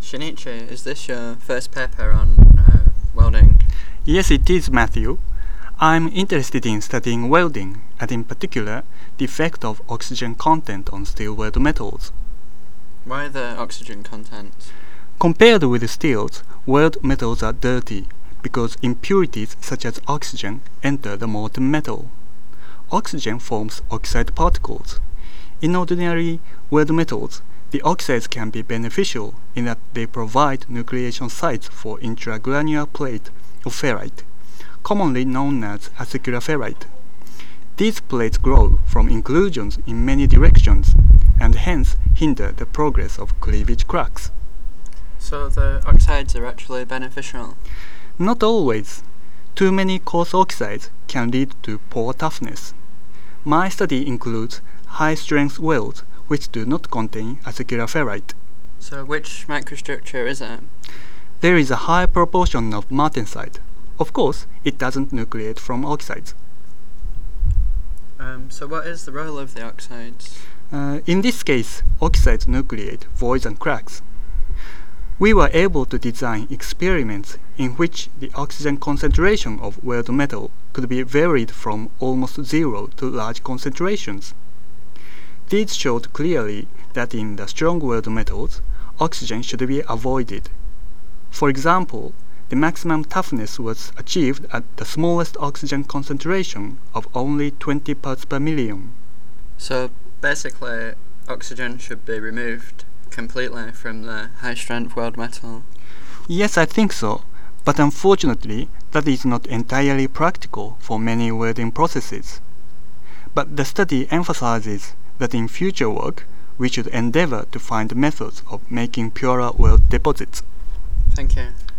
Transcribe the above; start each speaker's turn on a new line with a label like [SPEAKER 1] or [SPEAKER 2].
[SPEAKER 1] Shinichi, is this your first paper on welding?
[SPEAKER 2] Yes, it is, Matthew. I'm interested in studying welding, and in particular, the effect of oxygen content on steel weld metals.
[SPEAKER 1] Why the oxygen content?
[SPEAKER 2] Compared with steels, weld metals are dirty because impurities such as oxygen enter the molten metal. Oxygen forms oxide particles. In ordinary weld metals, the oxides can be beneficial in that they provide nucleation sites for intragranular plate of ferrite, commonly known as acicular ferrite. These plates grow from inclusions in many directions and hence hinder the progress of cleavage cracks.
[SPEAKER 1] So the oxides are actually beneficial?
[SPEAKER 2] Not always. Too many coarse oxides can lead to poor toughness. My study includes high-strength welds which do not contain acicular ferrite.
[SPEAKER 1] So which microstructure is it?
[SPEAKER 2] There is a high proportion of martensite. Of course, it doesn't nucleate from oxides.
[SPEAKER 1] So what is the role of the oxides?
[SPEAKER 2] In this case, oxides nucleate voids and cracks. We were able to design experiments in which the oxygen concentration of weld metal could be varied from almost zero to large concentrations. These showed clearly that in the strong weld metals, oxygen should be avoided. For example, the maximum toughness was achieved at the smallest oxygen concentration of only 20 parts per million.
[SPEAKER 1] So basically, oxygen should be removed completely from the high-strength weld metal?
[SPEAKER 2] Yes, I think so, but unfortunately, that is not entirely practical for many welding processes. But the study emphasizes that in future work, we should endeavor to find methods of making purer weld deposits.
[SPEAKER 1] Thank you.